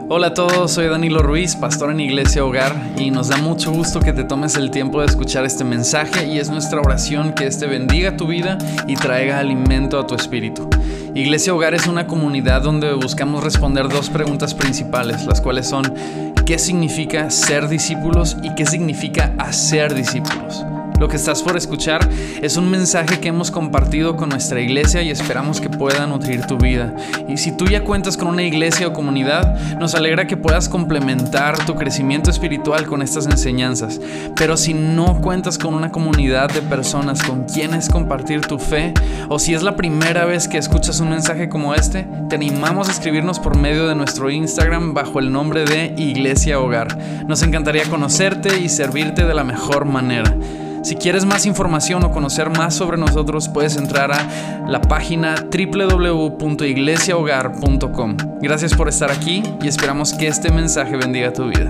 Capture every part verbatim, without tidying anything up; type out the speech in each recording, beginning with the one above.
Hola a todos, soy Danilo Ruiz, pastor en Iglesia Hogar, y nos da mucho gusto que te tomes el tiempo de escuchar este mensaje, y es nuestra oración que este bendiga tu vida y traiga alimento a tu espíritu. Iglesia Hogar es una comunidad donde buscamos responder dos preguntas principales, las cuales son: ¿qué significa ser discípulos y qué significa hacer discípulos? Lo que estás por escuchar es un mensaje que hemos compartido con nuestra iglesia y esperamos que pueda nutrir tu vida. Y si tú ya cuentas con una iglesia o comunidad, nos alegra que puedas complementar tu crecimiento espiritual con estas enseñanzas. Pero si no cuentas con una comunidad de personas con quienes compartir tu fe, o si es la primera vez que escuchas un mensaje como este, te animamos a escribirnos por medio de nuestro Instagram bajo el nombre de Iglesia Hogar. Nos encantaría conocerte y servirte de la mejor manera. Si quieres más información o conocer más sobre nosotros, puedes entrar a la página doble u doble u doble u punto iglesia hogar punto com. Gracias por estar aquí y esperamos que este mensaje bendiga tu vida.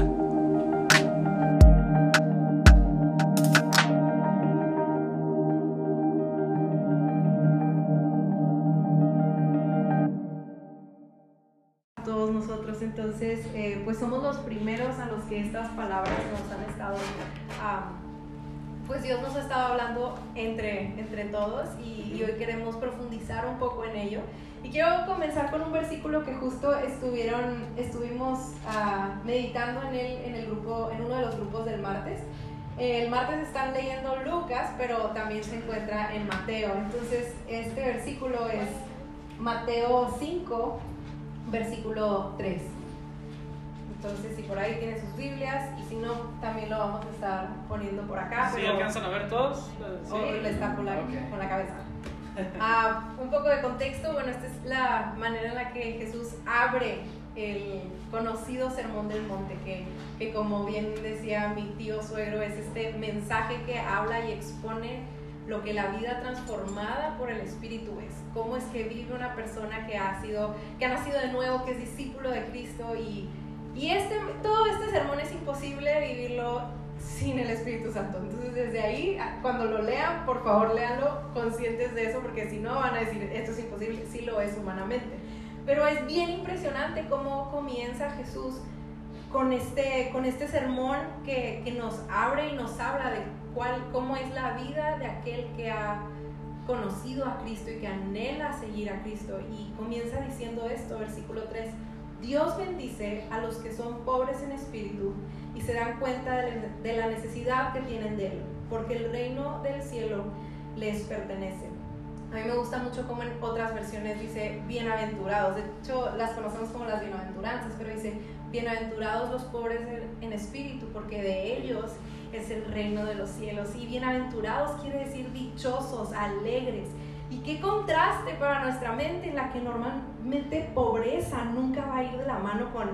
Todos nosotros, entonces, eh, pues somos los primeros a los que estas palabras nos han estado... Um, Pues Dios nos ha estado hablando entre, entre todos y, y hoy queremos profundizar un poco en ello. Y quiero comenzar con un versículo que justo estuvieron, estuvimos uh, meditando en, el, en, el grupo, en uno de los grupos del martes. El martes están leyendo Lucas, pero también se encuentra en Mateo. Entonces este versículo es Mateo cinco, versículo tres. Entonces, si por ahí tienen sus Biblias, y si no, también lo vamos a estar poniendo por acá. ¿Sí pero... alcanzan a ver todos? Sí, o le está con la, okay. con la cabeza. Uh, un poco de contexto, bueno, esta es la manera en la que Jesús abre el conocido Sermón del Monte, que, que como bien decía mi tío suegro, es este mensaje que habla y expone lo que la vida transformada por el Espíritu es. Cómo es que vive una persona que ha, sido, que ha nacido de nuevo, que es discípulo de Cristo. Y Y este, todo este sermón es imposible vivirlo sin el Espíritu Santo. Entonces desde ahí, cuando lo lean, por favor léanlo conscientes de eso, porque si no van a decir, esto es imposible. Sí lo es humanamente. Pero es bien impresionante cómo comienza Jesús con este, con este sermón que, que nos abre y nos habla de cuál, cómo es la vida de aquel que ha conocido a Cristo y que anhela seguir a Cristo. Y comienza diciendo esto, versículo tres. Dios bendice a los que son pobres en espíritu y se dan cuenta de la necesidad que tienen de Él, porque el reino del cielo les pertenece. A mí me gusta mucho como en otras versiones dice bienaventurados. De hecho, las conocemos como las bienaventuranzas, pero dice bienaventurados los pobres en espíritu, porque de ellos es el reino de los cielos. Y bienaventurados quiere decir dichosos, alegres. Y qué contraste para nuestra mente, en la que normalmente pobreza nunca va a ir de la mano con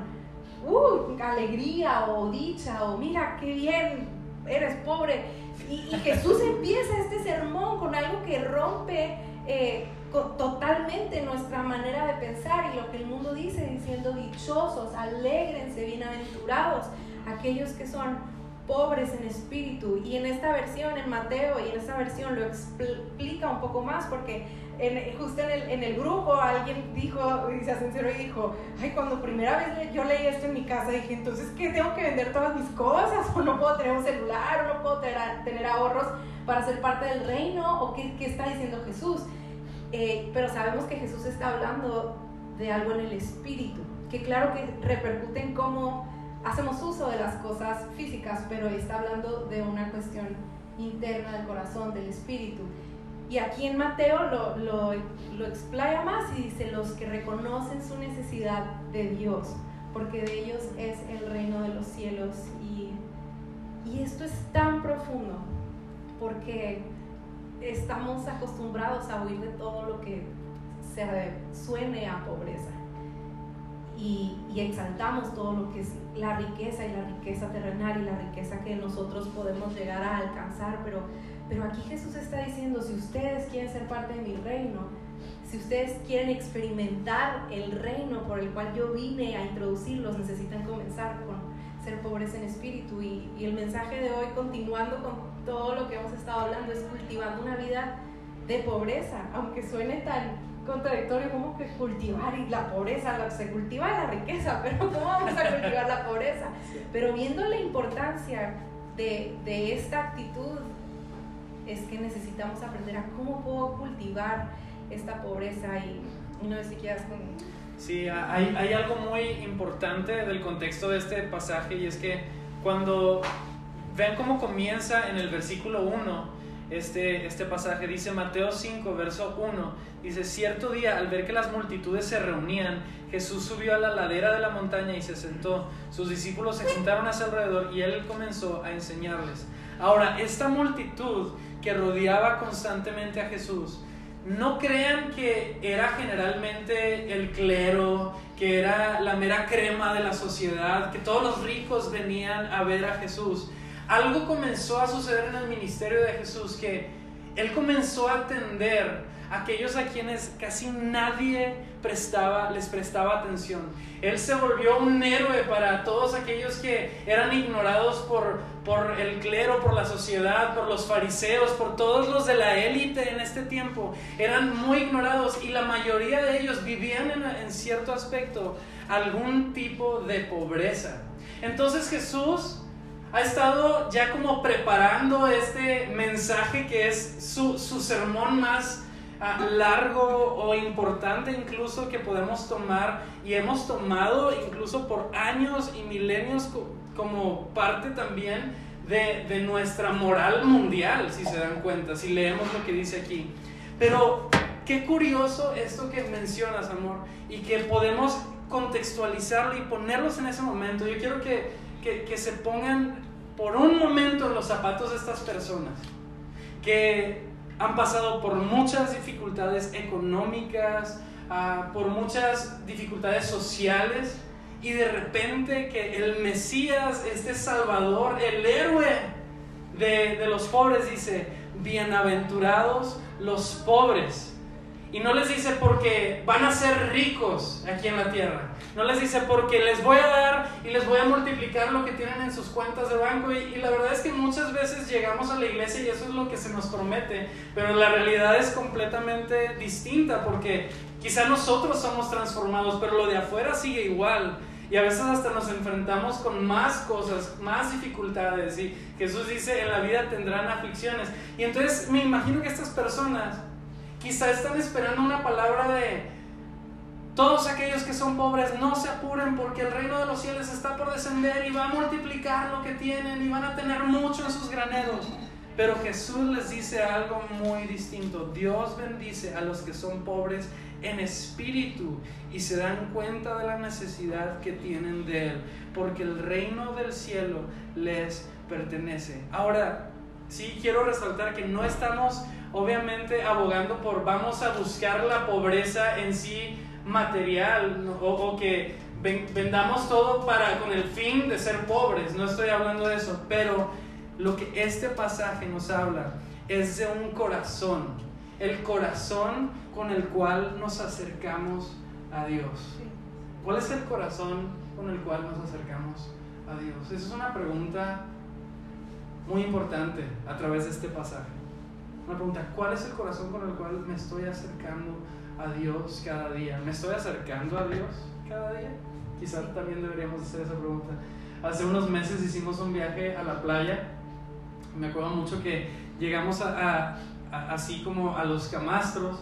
uh, alegría o dicha, o mira qué bien eres pobre. Y, y Jesús empieza este sermón con algo que rompe eh, con, totalmente nuestra manera de pensar y lo que el mundo dice, diciendo dichosos, alégrense, bienaventurados aquellos que son pobres en espíritu. Y en esta versión, en Mateo, y en esta versión lo explica un poco más, porque en, justo en el, en el grupo alguien dijo, y se sinceró y dijo, ay, cuando primera vez yo leí esto en mi casa, dije, entonces, ¿qué? ¿Tengo que vender todas mis cosas? ¿O no puedo tener un celular? ¿O no puedo tener, tener ahorros para ser parte del reino? ¿O qué, qué está diciendo Jesús? Eh, pero sabemos que Jesús está hablando de algo en el espíritu, que claro que repercute en cómo hacemos uso de las cosas físicas, pero está hablando de una cuestión interna del corazón, del espíritu. Y aquí en Mateo lo, lo, lo explaya más y dice, los que reconocen su necesidad de Dios, porque de ellos es el reino de los cielos. Y, y esto es tan profundo, porque estamos acostumbrados a huir de todo lo que se suene a pobreza. Y, y exaltamos todo lo que es la riqueza y la riqueza terrenal y la riqueza que nosotros podemos llegar a alcanzar, pero, pero aquí Jesús está diciendo, si ustedes quieren ser parte de mi reino, si ustedes quieren experimentar el reino por el cual yo vine a introducirlos, necesitan comenzar con ser pobres en espíritu. Y, y el mensaje de hoy, continuando con todo lo que hemos estado hablando, es cultivando una vida de pobreza, aunque suene tan contradictorio, como que cultivar y la pobreza, lo que se cultiva es la riqueza, pero ¿cómo vamos a cultivar la pobreza? Pero viendo la importancia de, de esta actitud, es que necesitamos aprender a cómo puedo cultivar esta pobreza y, y no sé si quieras con... Sí, hay, hay algo muy importante del contexto de este pasaje, y es que cuando ven cómo comienza en el versículo uno este, este pasaje, dice Mateo cinco, verso uno, dice: cierto día, al ver que las multitudes se reunían, Jesús subió a la ladera de la montaña y se sentó. Sus discípulos se juntaron a su alrededor y él comenzó a enseñarles. Ahora, esta multitud que rodeaba constantemente a Jesús, no crean que era generalmente el clero, que era la mera crema de la sociedad, que todos los ricos venían a ver a Jesús. Algo comenzó a suceder en el ministerio de Jesús, que él comenzó a atender a aquellos a quienes casi nadie prestaba, les prestaba atención. Él se volvió un héroe para todos aquellos que eran ignorados por, por el clero, por la sociedad, por los fariseos, por todos los de la élite en este tiempo. Eran muy ignorados y la mayoría de ellos vivían en, en cierto aspecto algún tipo de pobreza. Entonces Jesús ha estado ya como preparando este mensaje que es su, su sermón más uh, largo o importante incluso que podemos tomar, y hemos tomado incluso por años y milenios co- como parte también de, de nuestra moral mundial, si se dan cuenta, si leemos lo que dice aquí. Pero qué curioso esto que mencionas, amor, y que podemos contextualizarlo y ponerlos en ese momento. Yo quiero que Que, que se pongan por un momento en los zapatos de estas personas que han pasado por muchas dificultades económicas, uh, por muchas dificultades sociales, y de repente que el Mesías, este Salvador, el héroe de, de los pobres, dice: bienaventurados los pobres. Y no les dice porque van a ser ricos aquí en la tierra. No les dice porque les voy a dar y les voy a multiplicar lo que tienen en sus cuentas de banco. Y, y la verdad es que muchas veces llegamos a la iglesia y eso es lo que se nos promete. Pero la realidad es completamente distinta, porque quizá nosotros somos transformados, pero lo de afuera sigue igual. Y a veces hasta nos enfrentamos con más cosas, más dificultades. Y Jesús dice: en la vida tendrán aflicciones. Y entonces me imagino que estas personas quizá están esperando una palabra de: todos aquellos que son pobres, no se apuren, porque el reino de los cielos está por descender y va a multiplicar lo que tienen y van a tener mucho en sus graneros. Pero Jesús les dice algo muy distinto: Dios bendice a los que son pobres en espíritu y se dan cuenta de la necesidad que tienen de Él, porque el reino del cielo les pertenece. Ahora, sí quiero resaltar que no estamos obviamente abogando por vamos a buscar la pobreza en sí material, ¿no? o, o que ven, vendamos todo para con el fin de ser pobres. No estoy hablando de eso, pero lo que este pasaje nos habla es de un corazón, el corazón con el cual nos acercamos a Dios. ¿Cuál es el corazón con el cual nos acercamos a Dios? Esa es una pregunta muy importante a través de este pasaje. Una pregunta: ¿cuál es el corazón con el cual me estoy acercando a Dios cada día? ¿Me estoy acercando a Dios cada día? Quizás también deberíamos hacer esa pregunta. Hace unos meses hicimos un viaje a la playa. Me acuerdo mucho que llegamos a, a, a, así como a los camastros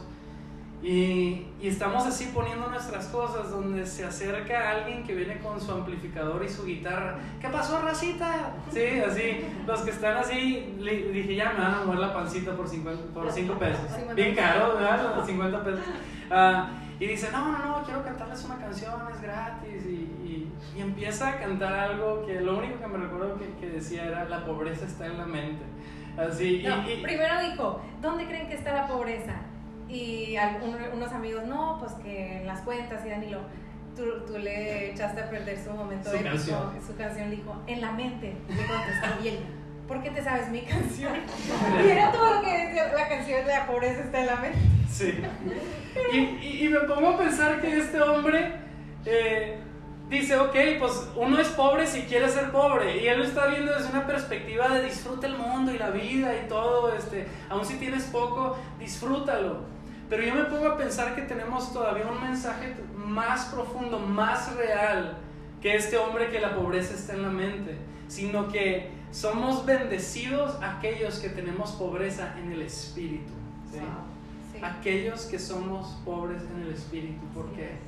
y, y estamos así poniendo nuestras cosas, donde se acerca alguien que viene con su amplificador y su guitarra. ¿Qué pasó, racita? Sí, así, los que están así, le dije: ya me van a mover la pancita por cinco pesos. Bien caro, ¿verdad? Los cincuenta pesos. Uh, y dice: no, no, no, quiero cantarles una canción, es gratis. Y, y, y empieza a cantar algo que lo único que me recuerdo que, que decía era: la pobreza está en la mente. Así, no, y, y, primero dijo: ¿dónde creen que está la pobreza? Y algún, unos amigos: no, pues que en las cuentas. Y Danilo, tú, tú le echaste a perder su momento su épico, canción. Su canción le dijo: en la mente. Le contestó: y él: ¿por qué te sabes mi canción? Y era todo lo que decía la canción de la pobreza está en la mente. Sí. Y, y, y me pongo a pensar que este hombre eh, dice: ok, pues uno es pobre si quiere ser pobre, y él lo está viendo desde una perspectiva de disfruta el mundo y la vida y todo, este, aun si tienes poco, disfrútalo. Pero yo me pongo a pensar que tenemos todavía un mensaje más profundo, más real que este hombre, que la pobreza está en la mente, sino que somos bendecidos aquellos que tenemos pobreza en el espíritu, ¿sí? Wow, sí. Aquellos que somos pobres en el espíritu. ¿Por sí. qué?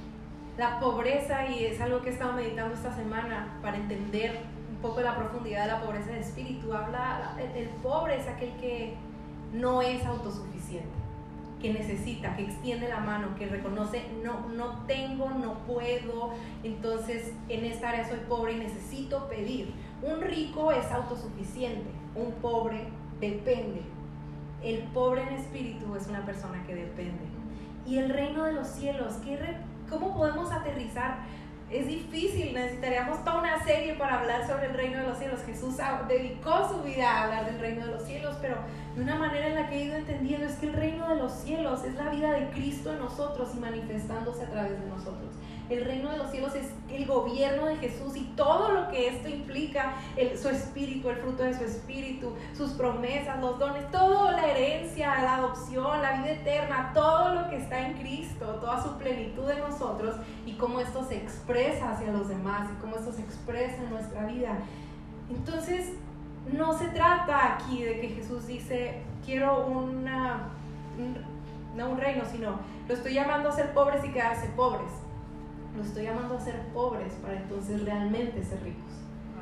La pobreza, y es algo que he estado meditando esta semana para entender un poco la profundidad de la pobreza del espíritu, habla, el, el pobre es aquel que no es autosuficiente, que necesita, que extiende la mano, que reconoce, no, no tengo, no puedo, entonces en esta área soy pobre y necesito pedir. Un rico es autosuficiente, un pobre depende. El pobre en espíritu es una persona que depende. Y el reino de los cielos, ¿qué re, ¿cómo podemos aterrizar? Es difícil, necesitaríamos toda una serie para hablar sobre el reino de los cielos. Jesús dedicó su vida a hablar del reino de los cielos, pero de una manera en la que he ido entendiendo es que el reino de los cielos es la vida de Cristo en nosotros y manifestándose a través de nosotros. El reino de los cielos es el gobierno de Jesús y todo lo que esto implica, el, su espíritu, el fruto de su espíritu, sus promesas, los dones, toda la herencia, la adopción, la vida eterna, todo lo que está en Cristo, toda su plenitud en nosotros y cómo esto se expresa hacia los demás y cómo esto se expresa en nuestra vida. Entonces, no se trata aquí de que Jesús dice, quiero una, un, no un reino, sino lo estoy llamando a ser pobres y quedarse pobres. Lo estoy llamando a ser pobres para entonces realmente ser ricos.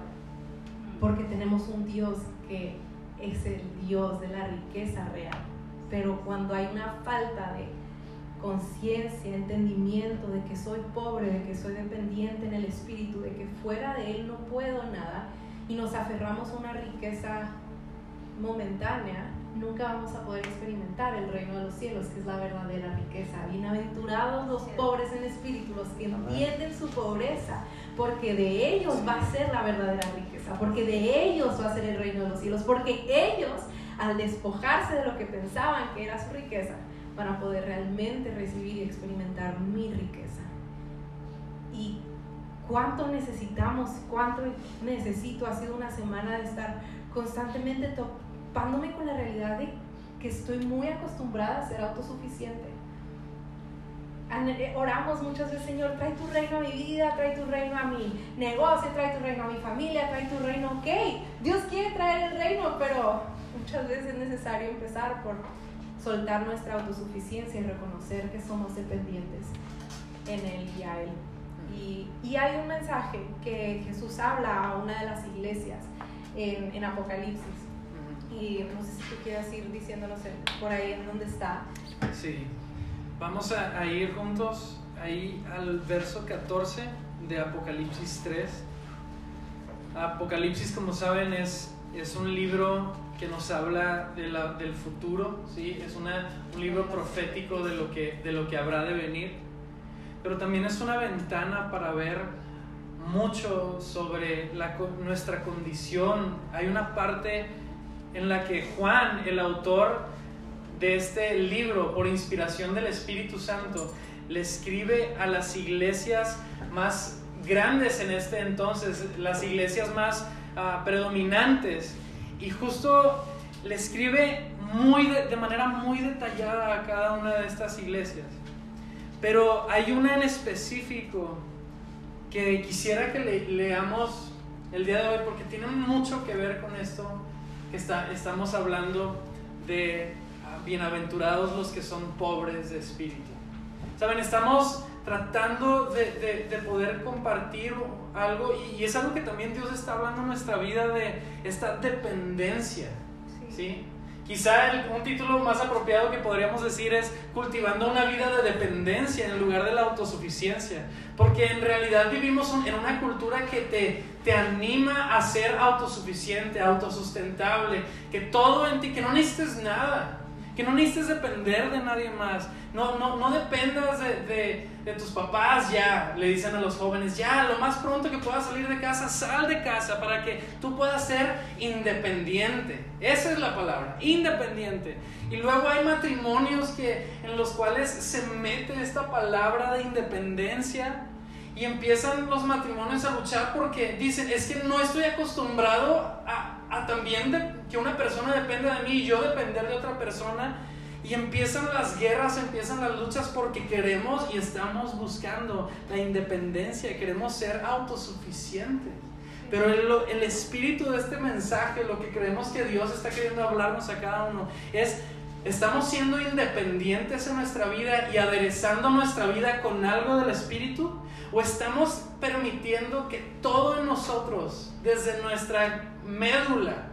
Porque tenemos un Dios que es el Dios de la riqueza real. Pero cuando hay una falta de conciencia, entendimiento de que soy pobre, de que soy dependiente en el espíritu, de que fuera de Él no puedo nada, y nos aferramos a una riqueza momentánea, nunca vamos a poder experimentar el reino de los cielos, que es la verdadera riqueza. Bienaventurados los pobres en espíritu, los que entienden su pobreza, porque de ellos va a ser la verdadera riqueza, porque de ellos va a ser el reino de los cielos, porque ellos, al despojarse de lo que pensaban que era su riqueza, van a poder realmente recibir y experimentar mi riqueza. Y cuánto necesitamos, cuánto necesito, ha sido una semana de estar constantemente topándome con la realidad de que estoy muy acostumbrada a ser autosuficiente. Oramos muchas veces, Señor, trae tu reino a mi vida, trae tu reino a mi negocio, trae tu reino a mi familia, trae tu reino. Ok, Dios quiere traer el reino, pero muchas veces es necesario empezar por soltar nuestra autosuficiencia y reconocer que somos dependientes en Él y a Él. Y, y hay un mensaje que Jesús habla a una de las iglesias en, en Apocalipsis. Y no sé si tú quieres ir diciéndonos por ahí en dónde está. Sí, vamos a, a ir juntos ahí al verso catorce de Apocalipsis tres. Apocalipsis, como saben, es, es un libro que nos habla de la, del futuro, ¿sí? Es una, un libro profético de lo, que, de lo que habrá de venir, pero también es una ventana para ver mucho sobre la, nuestra condición. Hay una parte en la que Juan, el autor de este libro, por inspiración del Espíritu Santo, le escribe a las iglesias más grandes en este entonces, las iglesias más uh, predominantes, y justo le escribe muy de, de manera muy detallada a cada una de estas iglesias. Pero hay una en específico que quisiera que le, leamos el día de hoy, porque tiene mucho que ver con esto que está, estamos hablando de uh, bienaventurados los que son pobres de espíritu. Saben, estamos tratando de, de, de poder compartir algo, y, y es algo que también Dios está hablando en nuestra vida, de esta dependencia, ¿sí? ¿Sí? Quizá el, un título más apropiado que podríamos decir es cultivando una vida de dependencia en lugar de la autosuficiencia, porque en realidad vivimos en una cultura que te, te anima a ser autosuficiente, autosustentable, que todo en ti, que no necesites nada, que no necesites depender de nadie más. No, no, no dependas de, de, de tus papás. Ya le dicen a los jóvenes, ya lo más pronto que puedas salir de casa, sal de casa para que tú puedas ser independiente. Esa es la palabra, independiente. Y luego hay matrimonios que, en los cuales se mete esta palabra de independencia, y empiezan los matrimonios a luchar porque dicen, es que no estoy acostumbrado a, a también de, que una persona dependa de mí y yo depender de otra persona. Y empiezan las guerras, empiezan las luchas porque queremos y estamos buscando la independencia, queremos ser autosuficientes. Pero el, el espíritu de este mensaje, lo que creemos que Dios está queriendo hablarnos a cada uno, es: ¿estamos siendo independientes en nuestra vida y aderezando nuestra vida con algo del espíritu? ¿O estamos permitiendo que todo en nosotros, desde nuestra médula,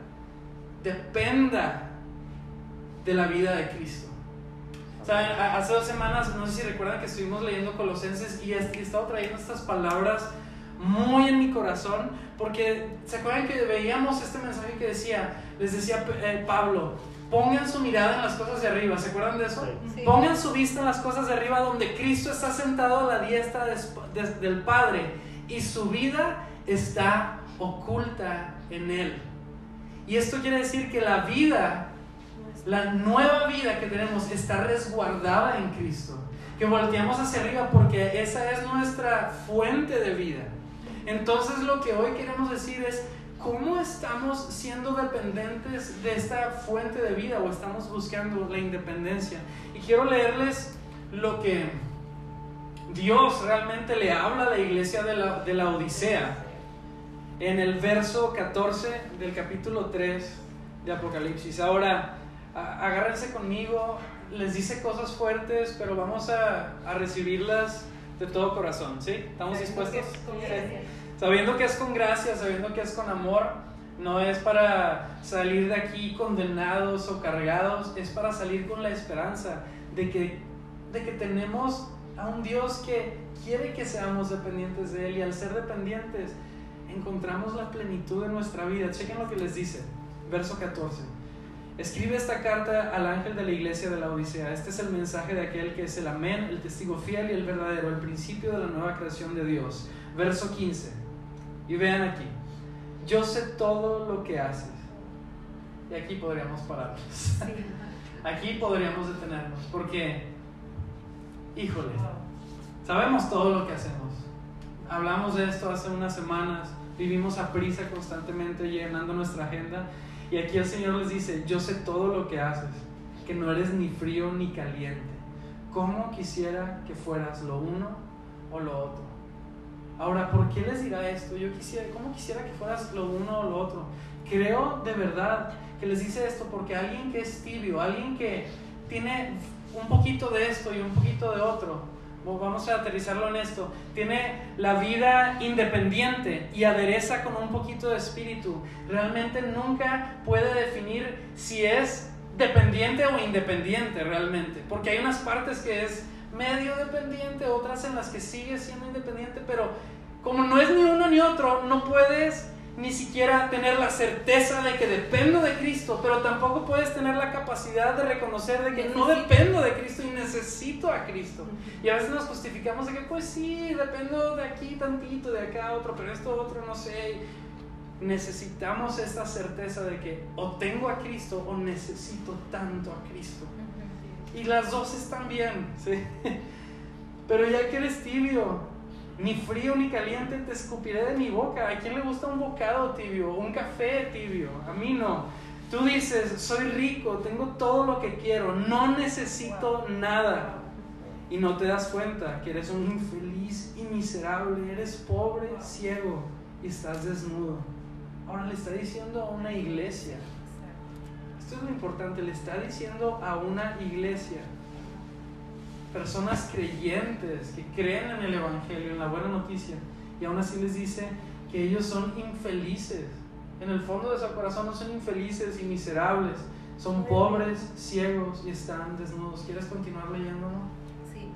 dependa de la vida de Cristo? ¿Saben? Hace dos semanas, no sé si recuerdan que estuvimos leyendo Colosenses y he estado trayendo estas palabras muy en mi corazón, porque ¿se acuerdan que veíamos este mensaje que decía, les decía eh, Pablo, pongan su mirada en las cosas de arriba? ¿Se acuerdan de eso? Sí. Pongan su vista en las cosas de arriba, donde Cristo está sentado a la diestra de, de, del Padre y su vida está oculta en Él. Y esto quiere decir que la vida, la nueva vida que tenemos, está resguardada en Cristo, que volteamos hacia arriba porque esa es nuestra fuente de vida. Entonces lo que hoy queremos decir es: ¿cómo estamos siendo dependientes de esta fuente de vida o estamos buscando la independencia? Y quiero leerles lo que Dios realmente le habla a la iglesia de la, de la Odisea en el verso catorce del capítulo tres de Apocalipsis. Ahora, a, agárrense conmigo, les dice cosas fuertes, pero vamos a, a recibirlas de todo corazón, ¿sí? ¿Estamos dispuestos? Sí. Sabiendo que es con gracia, sabiendo que es con amor, no es para salir de aquí condenados o cargados, es para salir con la esperanza de que, de que tenemos a un Dios que quiere que seamos dependientes de Él, y al ser dependientes encontramos la plenitud de nuestra vida. Chequen lo que les dice, verso catorce. Escribe esta carta al ángel de la iglesia de la Odisea. Este es el mensaje de aquel que es el amén, el testigo fiel y el verdadero, el principio de la nueva creación de Dios. Verso quince. Y vean aquí: yo sé todo lo que haces. Y aquí podríamos pararnos. Sí. Aquí podríamos detenernos, porque, híjole, sabemos todo lo que hacemos. Hablamos de esto hace unas semanas. Vivimos a prisa constantemente llenando nuestra agenda. Y aquí el Señor les dice: yo sé todo lo que haces, que no eres ni frío ni caliente. ¿Cómo quisiera que fueras lo uno o lo otro? Ahora, ¿por qué les dirá esto? Yo quisiera, ¿cómo quisiera que fueras lo uno o lo otro? Creo de verdad que les dice esto porque alguien que es tibio, alguien que tiene un poquito de esto y un poquito de otro, vamos a aterrizarlo en esto, tiene la vida independiente y adereza con un poquito de espíritu, realmente nunca puede definir si es dependiente o independiente realmente, porque hay unas partes que es medio dependiente, otras en las que sigue siendo independiente, pero como no es ni uno ni otro, no puedes ni siquiera tener la certeza de que dependo de Cristo, pero tampoco puedes tener la capacidad de reconocer de que no dependo de Cristo y necesito a Cristo. Y a veces nos justificamos de que pues sí, dependo de aquí tantito, de acá otro, pero esto otro no sé. Necesitamos esta certeza de que o tengo a Cristo o necesito tanto a Cristo. Y las dos están bien, ¿sí? Pero ya que eres tibio, ni frío ni caliente te escupiré de mi boca. ¿A quién le gusta un bocado tibio? Un café tibio. A mí no. Tú dices: soy rico, tengo todo lo que quiero, no necesito nada. Y no te das cuenta que eres un infeliz y miserable. Eres pobre, ciego y estás desnudo. Ahora le está diciendo a una iglesia. Esto es lo importante, le está diciendo a una iglesia, personas creyentes que creen en el Evangelio, en la buena noticia, y aún así les dice que ellos son infelices. En el fondo de su corazón no son infelices y miserables, son pobres, ciegos y están desnudos. ¿Quieres continuar leyéndolo? Sí.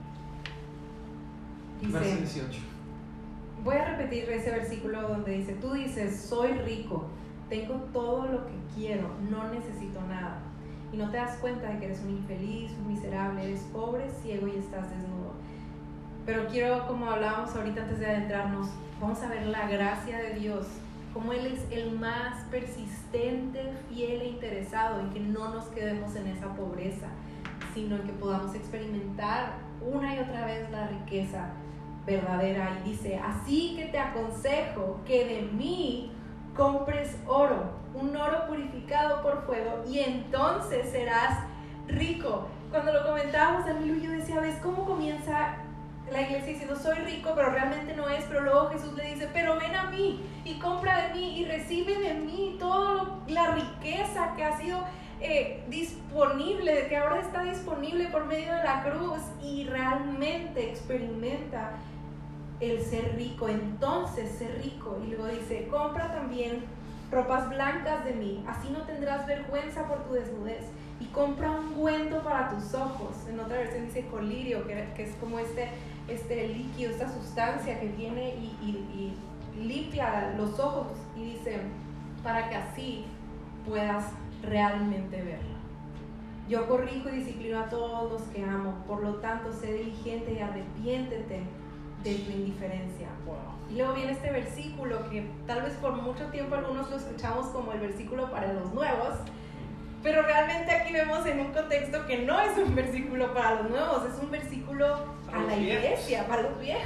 Verso Dice, dieciocho. voy a repetir ese versículo donde dice: tú dices, soy rico, tengo todo lo que quiero, no necesito nada. Y no te das cuenta de que eres un infeliz, un miserable, eres pobre, ciego y estás desnudo. Pero quiero, como hablábamos ahorita antes de adentrarnos, vamos a ver la gracia de Dios, como Él es el más persistente, fiel e interesado en que no nos quedemos en esa pobreza, sino en que podamos experimentar una y otra vez la riqueza verdadera. Y dice: así que te aconsejo que de mí compres oro, un oro purificado por fuego, y entonces serás rico, cuando lo comentábamos, Danilo y yo decía, ¿ves cómo comienza la iglesia diciendo soy rico, pero realmente no es? Pero luego Jesús le dice, pero ven a mí y compra de mí y recibe de mí toda la riqueza que ha sido eh, disponible, que ahora está disponible por medio de la cruz, y realmente experimenta el ser rico. Entonces ser rico. Y luego dice, compra también ropas blancas de mí, así no tendrás vergüenza por tu desnudez, y compra un ungüento para tus ojos. En otra versión dice colirio, que, que es como este, este líquido, esta sustancia que viene y, y, y limpia los ojos, y dice, para que así puedas realmente verlo. Yo corrijo y disciplino a todos los que amo, por lo tanto sé diligente y arrepiéntete de tu indiferencia. Wow. Y luego viene este versículo que tal vez por mucho tiempo algunos lo escuchamos como el versículo para los nuevos, pero realmente aquí vemos en un contexto que no es un versículo para los nuevos, es un versículo para a la iglesia, para los viejos.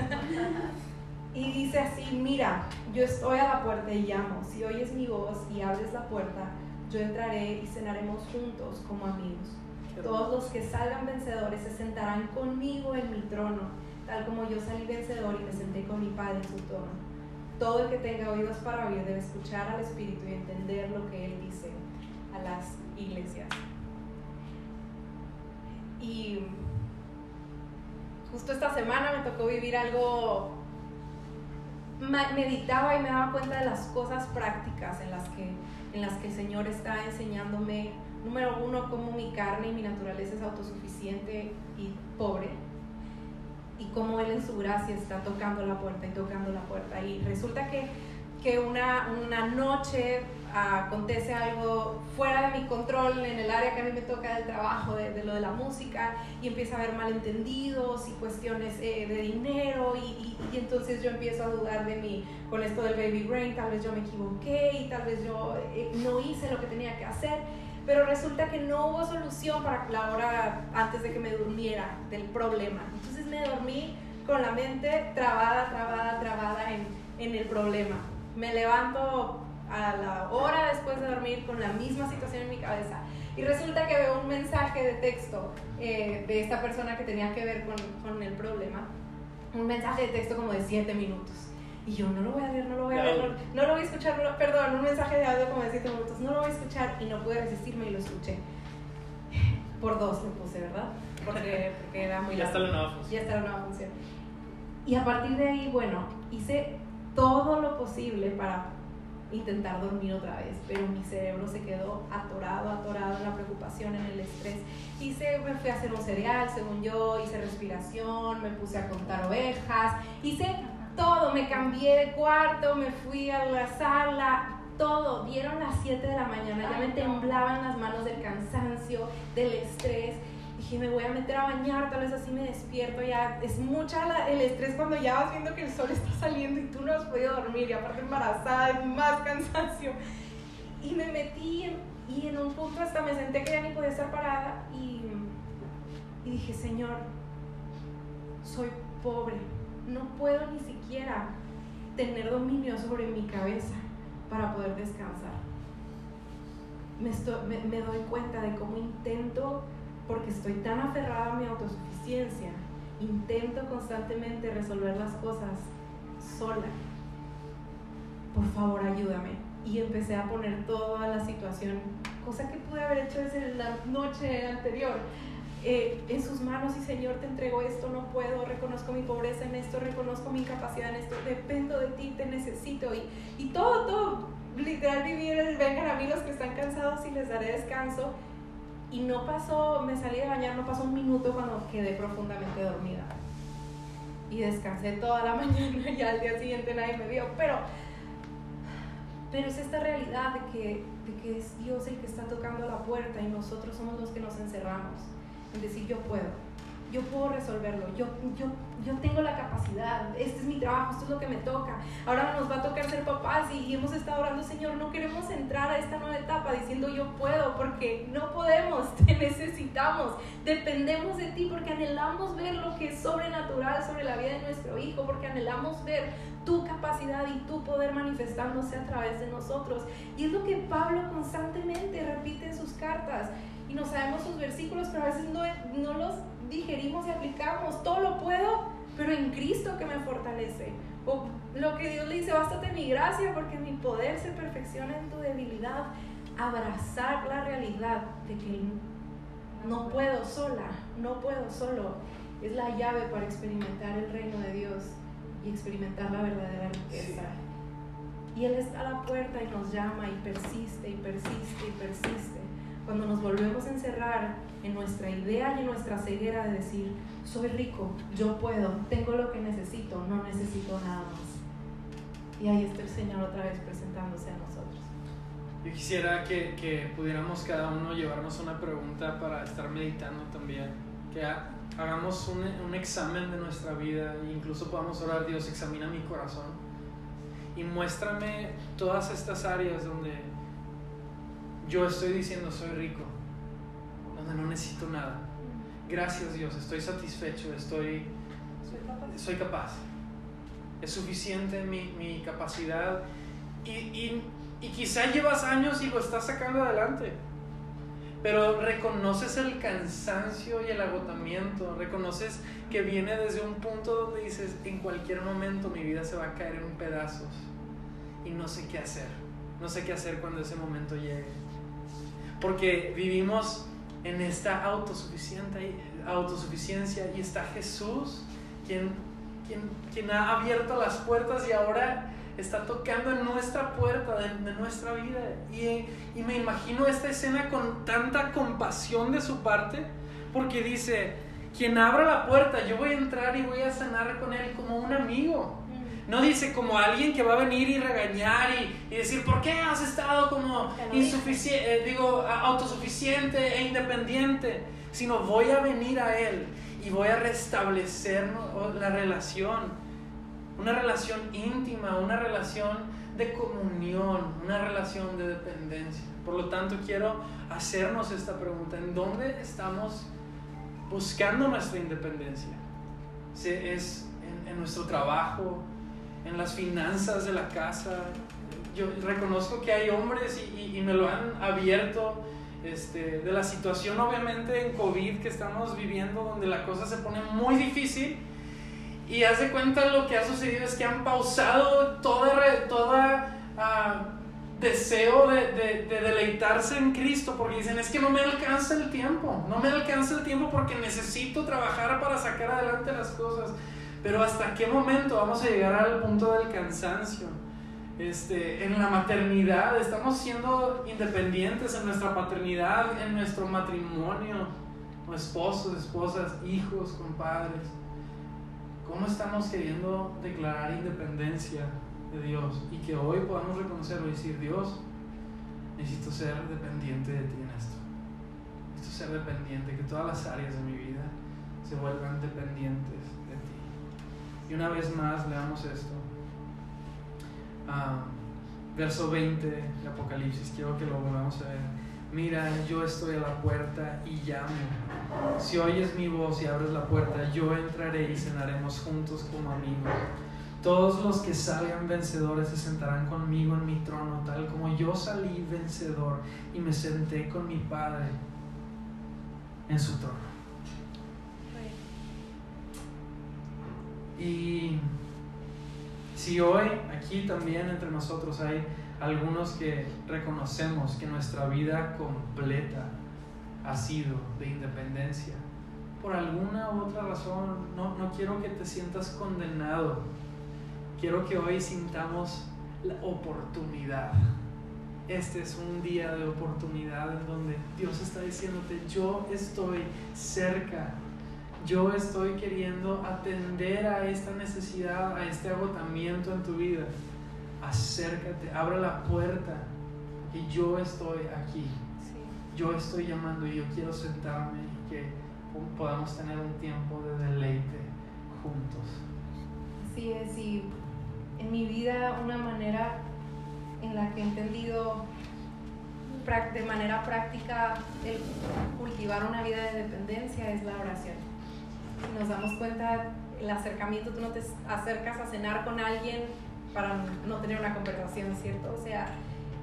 Y dice así, mira, yo estoy a la puerta y llamo, si oyes mi voz y abres la puerta, yo entraré y cenaremos juntos como amigos. Todos los que salgan vencedores se sentarán conmigo en mi trono, tal como yo salí vencedor y me senté con mi Padre en su trono. Todo el que tenga oídos para oír debe escuchar al Espíritu y entender lo que Él dice a las iglesias. Y justo esta semana me tocó vivir algo, meditaba y me daba cuenta de las cosas prácticas en las que, en las que el Señor está enseñándome. Número uno, cómo mi carne y mi naturaleza es autosuficiente y pobre, y cómo Él en su gracia está tocando la puerta y tocando la puerta. Y resulta que, que una, una noche uh, acontece algo fuera de mi control en el área que a mí me toca del trabajo, de, de lo de la música, y empieza a haber malentendidos y cuestiones eh, de dinero, y, y, y entonces yo empiezo a dudar de mí con esto del baby brain. Tal vez yo me equivoqué y tal vez yo eh, no hice lo que tenía que hacer. Pero resulta que no hubo solución para la hora antes de que me durmiera del problema. Entonces me dormí con la mente trabada, trabada, trabada en, en el problema. Me levanto a la hora después de dormir con la misma situación en mi cabeza. Y resulta que veo un mensaje de texto eh, de esta persona que tenía que ver con, con el problema. Un mensaje de texto como de siete minutos. Y yo no lo voy a ver, no lo voy a ver, no, no lo voy a escuchar, no, perdón, un mensaje de audio como de siete minutos, no lo voy a escuchar, y no pude resistirme y lo escuché. Por dos lo puse, ¿verdad? Porque, porque era muy ya largo. está la nueva función. Ya está la nueva función. Y a partir de ahí, bueno, hice todo lo posible para intentar dormir otra vez, pero mi cerebro se quedó atorado, atorado en la preocupación, en el estrés. Hice, me fui a hacer un cereal, según yo, hice respiración, me puse a contar ovejas, hice todo, me cambié de cuarto, me fui a la sala, todo. Dieron las siete de la mañana, ya me temblaban las manos del cansancio, del estrés. Dije, me voy a meter a bañar, tal vez así me despierto. Ya es mucha la, el estrés cuando ya vas viendo que el sol está saliendo y tú no has podido dormir, y aparte embarazada, y más cansancio. Y me metí y en un punto hasta me senté que ya ni podía estar parada, y, y dije, Señor, soy pobre, no puedo ni siquiera tener dominio sobre mi cabeza para poder descansar. Me, estoy, me, me doy cuenta de cómo intento, porque estoy tan aferrada a mi autosuficiencia, intento constantemente resolver las cosas sola. Por favor, ayúdame. Y empecé a poner toda la situación, cosa que pude haber hecho desde la noche anterior, Eh, en sus manos. Y Señor, te entrego esto, no puedo, reconozco mi pobreza en esto, reconozco mi incapacidad en esto, dependo de ti, te necesito, y, y todo, todo, literal vivir el vengan a mí los que están cansados y les daré descanso. Y no pasó, me salí de bañar, no pasó un minuto cuando quedé profundamente dormida y descansé toda la mañana, y al día siguiente nadie me vio, pero pero es esta realidad de que, de que es Dios el que está tocando la puerta, y nosotros somos los que nos encerramos en decir, yo puedo, yo puedo resolverlo, yo, yo, yo tengo la capacidad, este es mi trabajo, esto es lo que me toca, ahora nos va a tocar ser papás. Y, y hemos estado orando, Señor, no queremos entrar a esta nueva etapa diciendo yo puedo, porque no podemos, te necesitamos, dependemos de ti, porque anhelamos ver lo que es sobrenatural sobre la vida de nuestro hijo, porque anhelamos ver tu capacidad y tu poder manifestándose a través de nosotros. Y es lo que Pablo constantemente repite en sus cartas. y no sabemos sus versículos, pero a veces no, no los digerimos y aplicamos. Todo lo puedo, pero en Cristo que me fortalece. O lo que Dios le dice, bástate mi gracia porque mi poder se perfecciona en tu debilidad. Abrazar la realidad de que no puedo sola, no puedo solo, es la llave para experimentar el reino de Dios y experimentar la verdadera riqueza. Sí. Y Él está a la puerta y nos llama y persiste y persiste y persiste. Cuando nos volvemos a encerrar en nuestra idea y en nuestra ceguera de decir, soy rico, yo puedo, tengo lo que necesito, no necesito nada más. Y ahí está el Señor otra vez presentándose a nosotros. Yo quisiera que, que pudiéramos cada uno llevarnos una pregunta para estar meditando también, que ha, hagamos un, un examen de nuestra vida e incluso podamos orar, Dios, examina mi corazón y muéstrame todas estas áreas donde yo estoy diciendo soy rico, donde no necesito nada. Gracias, Dios, estoy satisfecho, estoy, soy capaz, soy capaz. Es suficiente mi, mi capacidad y, y Y quizá llevas años y lo estás sacando adelante, pero reconoces el cansancio y el agotamiento, reconoces que viene desde un punto donde dices, en cualquier momento mi vida se va a caer en pedazos y no sé qué hacer, no sé qué hacer cuando ese momento llegue, porque vivimos en esta autosuficiente, autosuficiencia y está Jesús quien, quien, quien ha abierto las puertas y ahora está tocando en nuestra puerta de, de nuestra vida y, y me imagino esta escena con tanta compasión de su parte, porque dice, quien abra la puerta, yo voy a entrar y voy a cenar con él como un amigo. No dice como alguien que va a venir y regañar y, y decir, ¿por qué has estado como insuficiente, eh, digo, autosuficiente e independiente? Sino voy a venir a él y voy a restablecer la relación. Una relación íntima, una relación de comunión, una relación de dependencia. Por lo tanto, quiero hacernos esta pregunta: ¿en dónde estamos buscando nuestra independencia? ¿Es en, en nuestro trabajo, en las finanzas de la casa? Yo reconozco que hay hombres y, y, y me lo han abierto este, de la situación obviamente en COVID que estamos viviendo, donde la cosa se pone muy difícil. Y haz de cuenta, lo que ha sucedido es que han pausado toda, toda uh, deseo de, de, de deleitarse en Cristo, porque dicen, es que no me alcanza el tiempo, no me alcanza el tiempo porque necesito trabajar para sacar adelante las cosas. Pero ¿hasta qué momento vamos a llegar al punto del cansancio? Este, en la maternidad, estamos siendo independientes en nuestra paternidad, en nuestro matrimonio, como esposos, esposas, hijos, compadres. ¿Cómo estamos queriendo declarar independencia de Dios? Y que hoy podamos reconocerlo y decir, Dios, necesito ser dependiente de ti en esto. Necesito ser dependiente, que todas las áreas de mi vida se vuelvan dependientes de ti. Y una vez más leamos esto. Ah, verso veinte de Apocalipsis, quiero que lo volvamos a ver. Mira, yo estoy a la puerta y llamo. Si oyes mi voz y abres la puerta, yo entraré y cenaremos juntos como amigos. Todos los que salgan vencedores se sentarán conmigo en mi trono, tal como yo salí vencedor y me senté con mi Padre en su trono. Y si hoy aquí también entre nosotros hay algunos que reconocemos que nuestra vida completa ha sido de independencia, por alguna u otra razón, no, no quiero que te sientas condenado. Quiero que hoy sintamos la oportunidad. Este es un día de oportunidad en donde Dios está diciéndote, yo estoy cerca. Yo estoy queriendo atender a esta necesidad, a este agotamiento en tu vida. Acércate, abre la puerta y yo estoy aquí. Sí. Yo estoy llamando y yo quiero sentarme y que podamos tener un tiempo de deleite juntos. Así es, y en mi vida una manera en la que he entendido de manera práctica el cultivar una vida de dependencia es la oración. Si nos damos cuenta, el acercamiento, tú no te acercas a cenar con alguien para no tener una conversación, ¿cierto? O sea,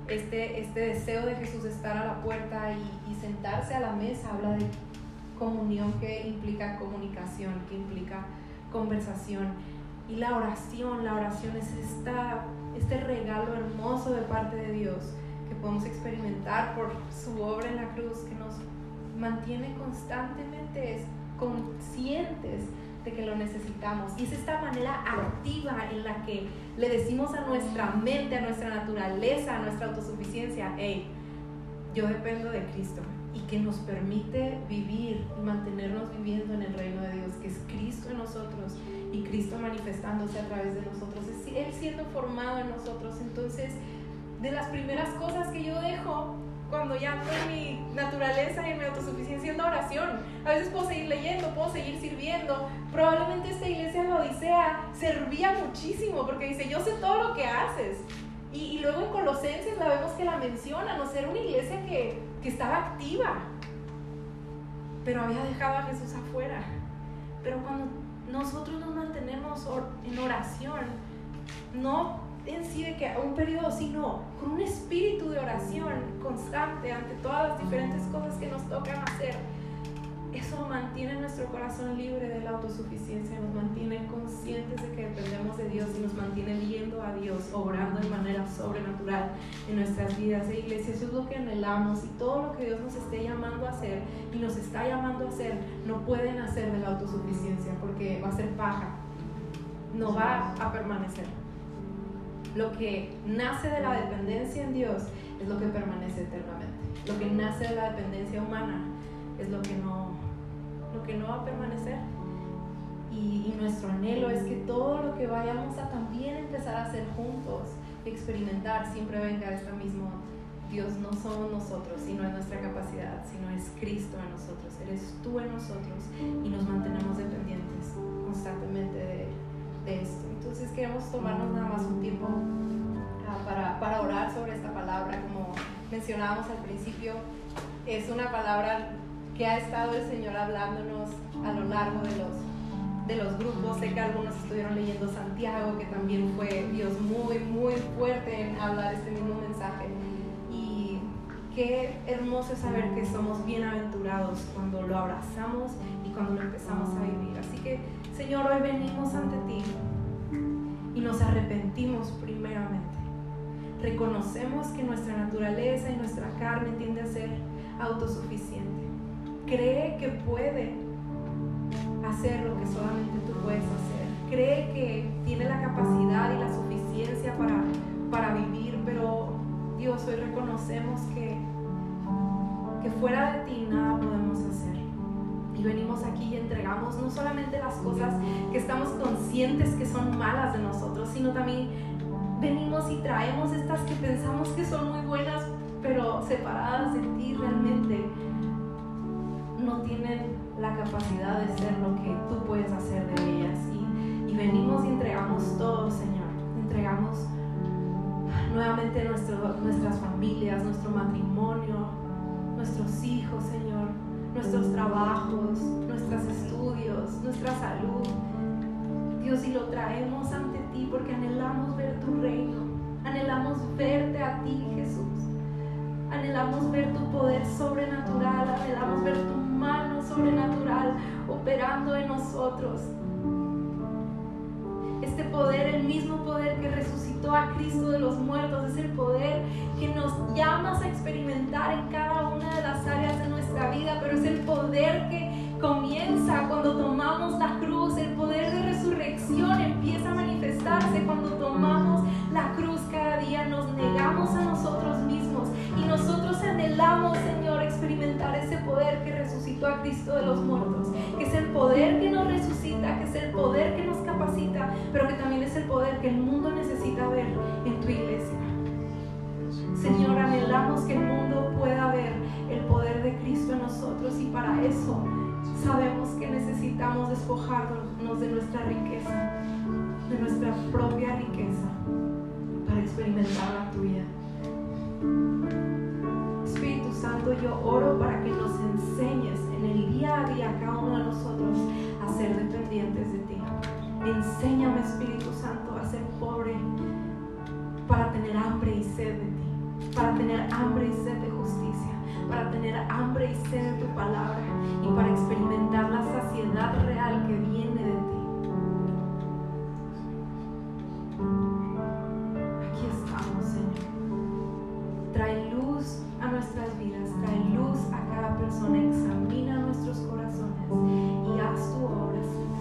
este, este deseo de Jesús de estar a la puerta y, y sentarse a la mesa habla de comunión, que implica comunicación, que implica conversación. Y la oración, la oración es esta, este regalo hermoso de parte de Dios que podemos experimentar por su obra en la cruz, que nos mantiene constantemente conscientes de que lo necesitamos. Y es esta manera activa en la que le decimos a nuestra mente, a nuestra naturaleza, a nuestra autosuficiencia: hey, yo dependo de Cristo, y que nos permite vivir y mantenernos viviendo en el reino de Dios, que es Cristo en nosotros y Cristo manifestándose a través de nosotros, es Él siendo formado en nosotros. Entonces, de las primeras cosas que yo dejo cuando ya ando en mi naturaleza y en mi autosuficiencia es la oración. A veces puedo seguir leyendo, puedo seguir sirviendo. Probablemente esta iglesia en la Odisea servía muchísimo, porque dice: yo sé todo lo que haces. Y, y luego en Colosenses la vemos que la mencionan, o sea, era una iglesia que, que estaba activa, pero había dejado a Jesús afuera. Pero cuando nosotros nos mantenemos or, en oración, no en sí de que a un periodo, sino con un espíritu de oración constante ante todas las diferentes cosas que nos tocan hacer, eso mantiene nuestro corazón libre de la autosuficiencia, nos mantiene conscientes de que dependemos de Dios y nos mantiene viendo a Dios obrando de manera sobrenatural en nuestras vidas. E iglesia, eso es lo que anhelamos, y todo lo que Dios nos esté llamando a hacer y nos está llamando a hacer, no pueden hacer de la autosuficiencia, porque va a ser paja, no va a permanecer. Lo que nace de la dependencia en Dios es lo que permanece eternamente. Lo que nace de la dependencia humana es lo que no, lo que no va a permanecer. Y, y nuestro anhelo es que todo lo que vayamos a también empezar a hacer juntos, experimentar, siempre venga de este mismo: Dios, no somos nosotros, sino es nuestra capacidad, sino es Cristo en nosotros, eres tú en nosotros, y nos mantenemos dependientes constantemente de, de esto. Entonces queremos tomarnos nada más un tiempo uh, para, para orar sobre esta palabra. Como mencionábamos al principio, es una palabra que ha estado el Señor hablándonos a lo largo de los, de los grupos. Sé que algunos estuvieron leyendo Santiago, que también fue Dios muy, muy fuerte en hablar este mismo mensaje. Y qué hermoso es saber que somos bienaventurados cuando lo abrazamos y cuando lo empezamos a vivir. Así que, Señor, hoy venimos ante ti y nos arrepentimos primeramente. Reconocemos que nuestra naturaleza y nuestra carne tiende a ser autosuficiente. Cree que puede hacer lo que solamente tú puedes hacer. Cree que tiene la capacidad y la suficiencia para, para vivir, pero Dios, hoy reconocemos que, que fuera de ti nada podemos hacer. Y venimos aquí y entregamos no solamente las cosas que estamos conscientes que son malas de nosotros, sino también venimos y traemos estas que pensamos que son muy buenas, pero separadas de ti realmente no tienen la capacidad de ser lo que tú puedes hacer de ellas. Y, y venimos y entregamos todo, Señor. Entregamos nuevamente nuestro, nuestras familias, nuestro matrimonio, nuestros hijos, Señor, nuestros trabajos, nuestros estudios, nuestra salud. Dios, y lo traemos ante ti porque anhelamos ver tu reino, anhelamos verte a ti, Jesús. Anhelamos ver tu poder sobrenatural, anhelamos ver tu mano sobrenatural operando en nosotros. Este poder, el mismo poder que resucitó a Cristo de los muertos, es el poder que nos llamas a experimentar en cada una de las áreas de nuestra vida, pero es el poder que comienza cuando tomamos la cruz. El poder de resurrección empieza a manifestarse cuando tomamos la cruz cada día, nos negamos a nosotros mismos y nosotros anhelamos, Señor, experimentar ese poder que resucitó a Cristo de los muertos, que es el poder que nos resucita, que es el poder que nos capacita, pero que también es el poder que el mundo necesita ver en tu iglesia. Señor, anhelamos que el mundo pueda ver el poder de Cristo en nosotros, y para eso sabemos que necesitamos despojarnos de nuestra riqueza, de nuestra propia riqueza, para experimentar la tuya. Espíritu Santo, yo oro para que nos enseñes en el día a día a cada uno de nosotros a ser dependientes de ti. Enséñame, Espíritu Santo, a ser pobre para tener hambre y sed de ti. para tener hambre y sed de justicia, para tener hambre y sed de tu palabra y para experimentar la saciedad real que viene de ti. Aquí estamos, Señor. Trae luz a nuestras vidas, trae luz a cada persona, examina nuestros corazones y haz tu obra, Señor.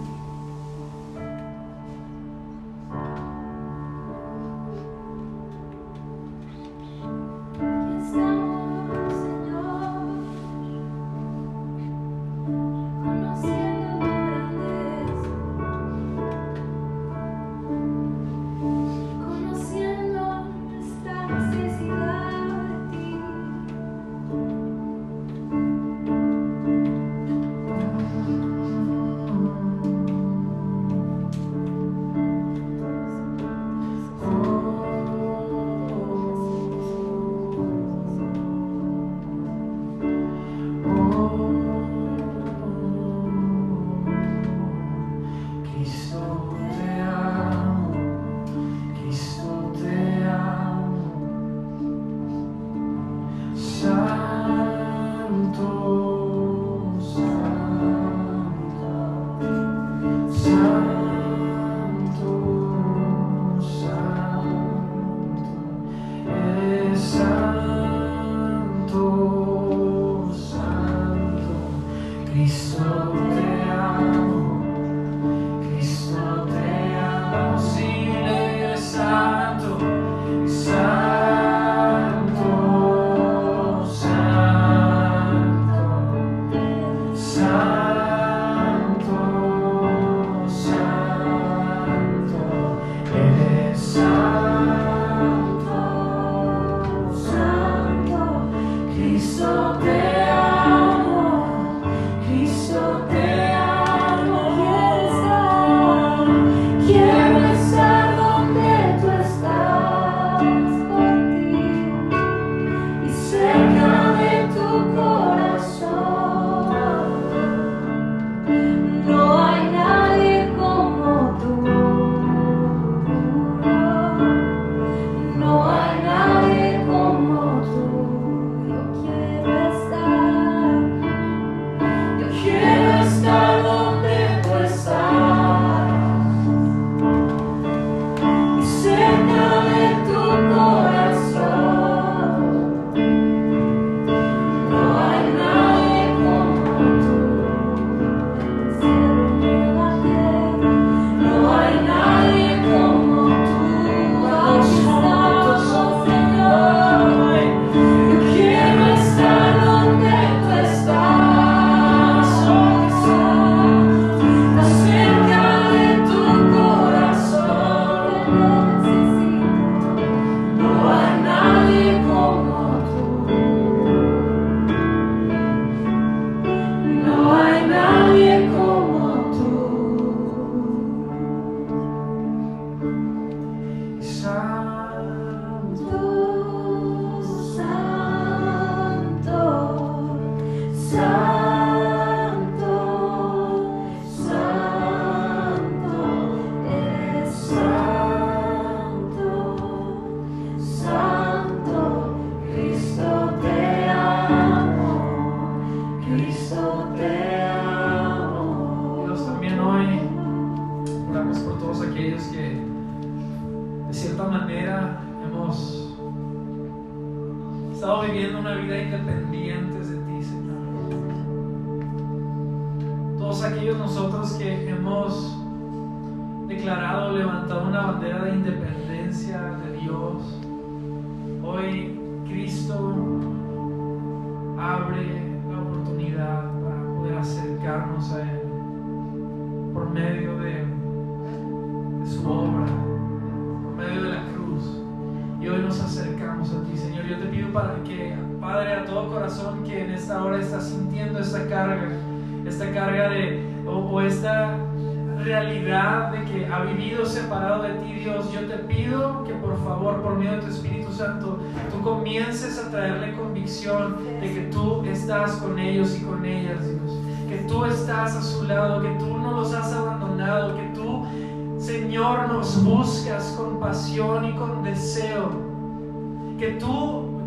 Tú comiences a traerle convicción de que tú estás con ellos y con ellas, Dios. Que tú estás a su lado, que tú no los has abandonado, que tú, Señor, nos buscas con pasión y con deseo. Que tú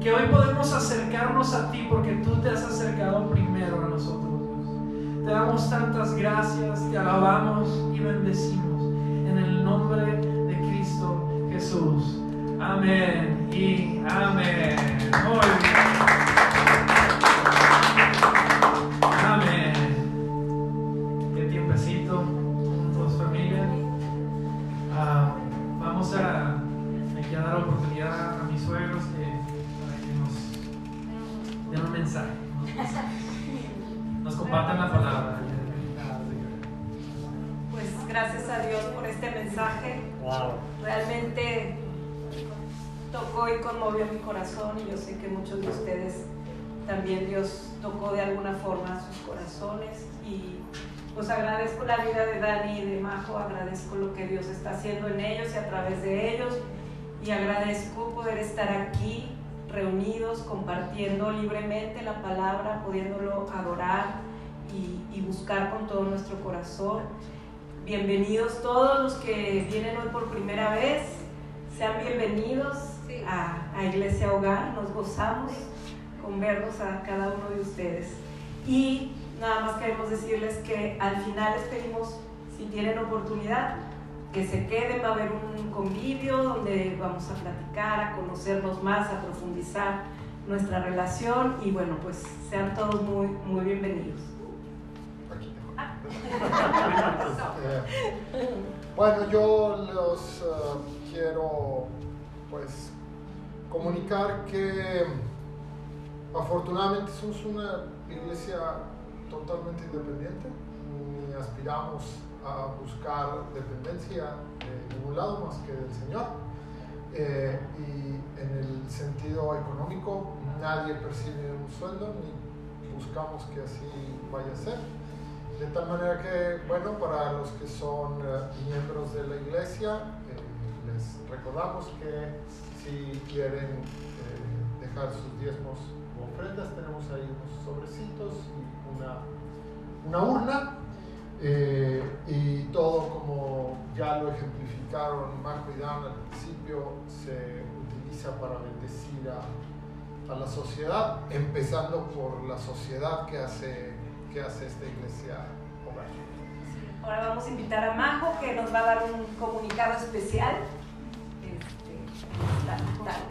que hoy podemos acercarnos a ti porque tú te has acercado primero a nosotros, Dios. Te damos tantas gracias, te alabamos y bendecimos en el nombre de Cristo Jesús. Amén y amén. Muy bien. Amén. Qué tiempecito juntos, familia. Ah, vamos a, hay que dar oportunidad a mis suegros que, para que nos den un mensaje, nos, nos compartan la palabra. Pues gracias a Dios por este mensaje. Wow. Realmente tocó y conmovió mi corazón, y yo sé que muchos de ustedes también Dios tocó de alguna forma sus corazones. Y pues agradezco la vida de Dani y de Majo, agradezco lo que Dios está haciendo en ellos y a través de ellos, y agradezco poder estar aquí reunidos, compartiendo libremente la palabra, pudiéndolo adorar y, y buscar con todo nuestro corazón. Bienvenidos todos los que vienen hoy por primera vez, sean bienvenidos a, a Iglesia Hogar. Nos gozamos con verlos a cada uno de ustedes, y nada más queremos decirles que al final les pedimos, si tienen oportunidad, que se queden. Va a haber un convivio donde vamos a platicar, a conocernos más, a profundizar nuestra relación, y bueno, pues sean todos muy, muy bienvenidos. Eh, bueno, yo los uh, quiero pues comunicar que afortunadamente somos una iglesia totalmente independiente, ni aspiramos a buscar dependencia de ningún lado más que del Señor, eh, y en el sentido económico nadie percibe un sueldo ni buscamos que así vaya a ser. De tal manera que, bueno, para los que son uh, miembros de la iglesia, eh, les recordamos que si quieren eh, dejar sus diezmos o ofrendas, tenemos ahí unos sobrecitos y una, una urna, eh, y todo, como ya lo ejemplificaron Majo y Dan al principio, se utiliza para bendecir a, a la sociedad, empezando por la sociedad que hace que hace esta iglesia Hogar. Ahora vamos a invitar a Majo, que nos va a dar un comunicado especial. Este, esta tarde.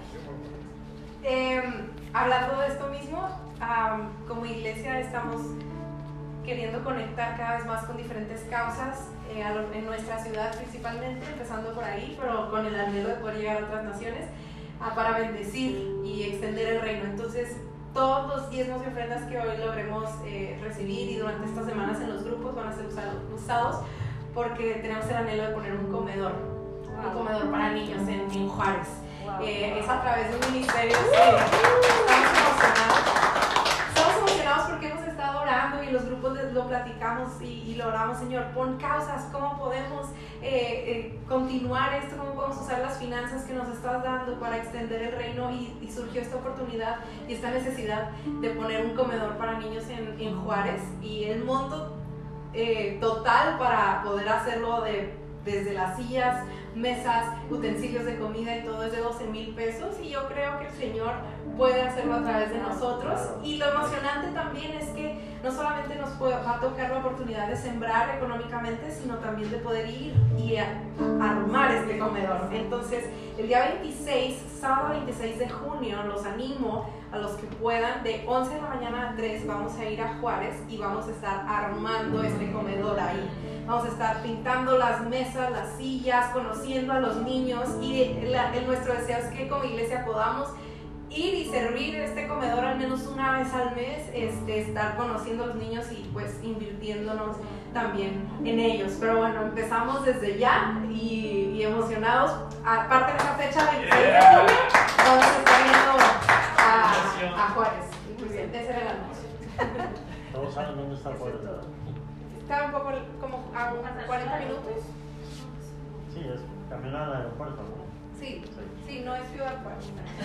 Eh, hablando de esto mismo, um, como iglesia estamos queriendo conectar cada vez más con diferentes causas eh, a lo, en nuestra ciudad principalmente, empezando por ahí, pero con el anhelo de poder llegar a otras naciones, uh, para bendecir y extender el reino. Entonces, todos los diezmos y ofrendas que hoy logremos eh, recibir y durante estas semanas en los grupos van a ser usado, usados porque tenemos el anhelo de poner un comedor, wow. un comedor para niños en, en Juárez. Wow. Eh, es a través de un ministerio. Sí, estamos emocionados. Estamos emocionados porque hemos estado orando y los grupos lo platicamos y, y lo oramos. Señor, pon causas, cómo podemos eh, eh, continuar esto, cómo podemos usar las finanzas que nos estás dando para extender el reino, y, y surgió esta oportunidad y esta necesidad de poner un comedor para niños en, en Juárez, y el monto eh, total para poder hacerlo de, desde las sillas, mesas, utensilios de comida y todo es de doce mil pesos, y yo creo que el Señor puede hacerlo a través de nosotros. Y lo emocionante también es que no solamente nos puede, va a tocar la oportunidad de sembrar económicamente, sino también de poder ir y a, a armar este comedor. Entonces, el día veintiséis, sábado veintiséis de junio, los animo a los que puedan, de once de la mañana a tres, vamos a ir a Juárez y vamos a estar armando este comedor ahí. Vamos a estar pintando las mesas, las sillas, conociendo a los niños, y la, el, nuestro deseo es que como iglesia podamos ir y servir este comedor al menos una vez al mes, este, estar conociendo a los niños y pues invirtiéndonos también en ellos. Pero bueno, empezamos desde ya y, y emocionados. Aparte de esa fecha, veintiséis de junio, vamos a estar yendo a, a Juárez. Muy bien, ese era el anuncio. Todos saben dónde está Juárez. Está un poco como a cuarenta minutos. Sí, es caminar al aeropuerto, ¿no? Sí, sí, no es Ciudad Juárez.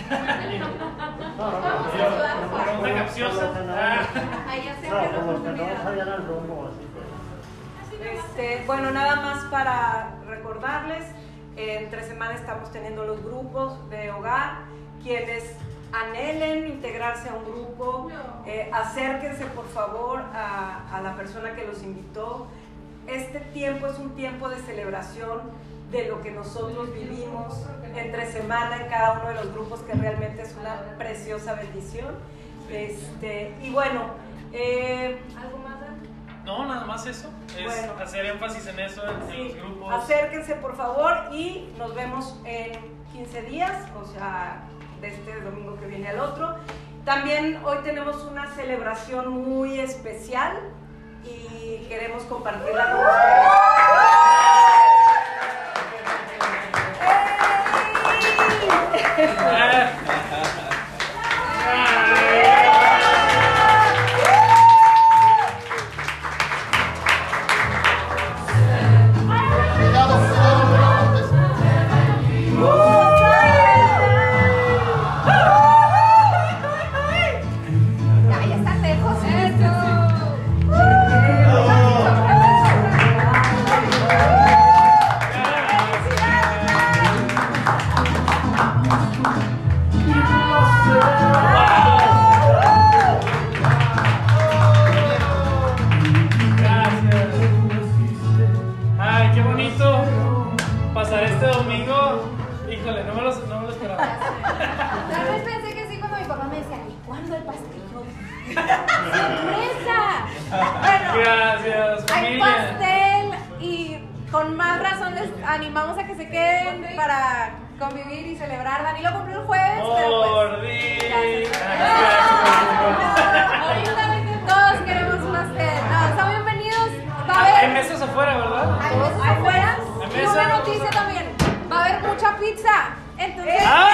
No, no, Vamos a no, Ciudad no, Juárez. Una capciosa. Ahí ya se no, abre la como que no oportunidad. sabían el rumbo, así que... Este, bueno, nada más para recordarles, eh, entre semana estamos teniendo los grupos de hogar, quienes anhelen integrarse a un grupo, eh, acérquense por favor a, a la persona que los invitó. Este tiempo es un tiempo de celebración de lo que nosotros vivimos entre semana en cada uno de los grupos, que realmente es una preciosa bendición. Este, y bueno, eh, ¿algo más, Dan? No, nada más eso. Es bueno, hacer énfasis en eso, en, sí, en los grupos. Acérquense por favor y nos vemos en quince días, o sea, de este domingo que viene al otro. También hoy tenemos una celebración muy especial y queremos compartirla con ustedes. Animamos a que se queden para convivir y celebrar. Danilo cumplió el jueves, pero pues, todos queremos un pastel. No, están bienvenidos. Va a haber, hay mesas afuera, ¿verdad? Hay mesas afuera. Hay Y una noticia también. Va a haber mucha pizza. Entonces, ¡ah!